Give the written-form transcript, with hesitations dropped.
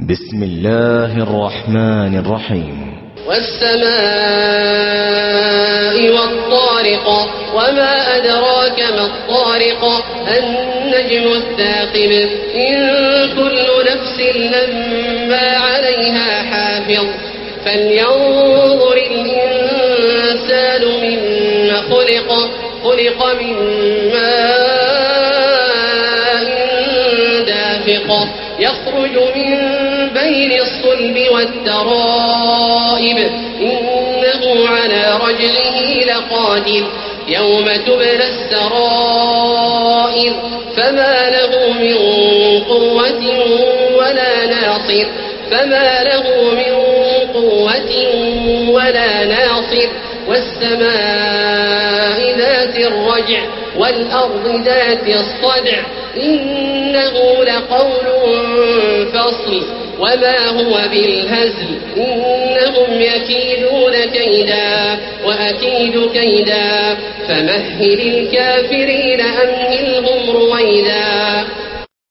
بسم الله الرحمن الرحيم. والسماء والطارق وما أدراك ما الطارق النجم الثاقب إن كل نفس لما عليها حافظ فلينظر الإنسان مما خلق من ماء دافق يخرج من بين الصلب والترائب إنه على رجعه لقادر يوم تبلى السرائر فما له من قوة ولا ناصر والسماء ذات الرجع والأرض ذات الصدع إنه لقول فصل وما هو بالهزل إنهم يكيدون كيدا وأكيد كيدا فمهل الكافرين أمهلهم رويدا.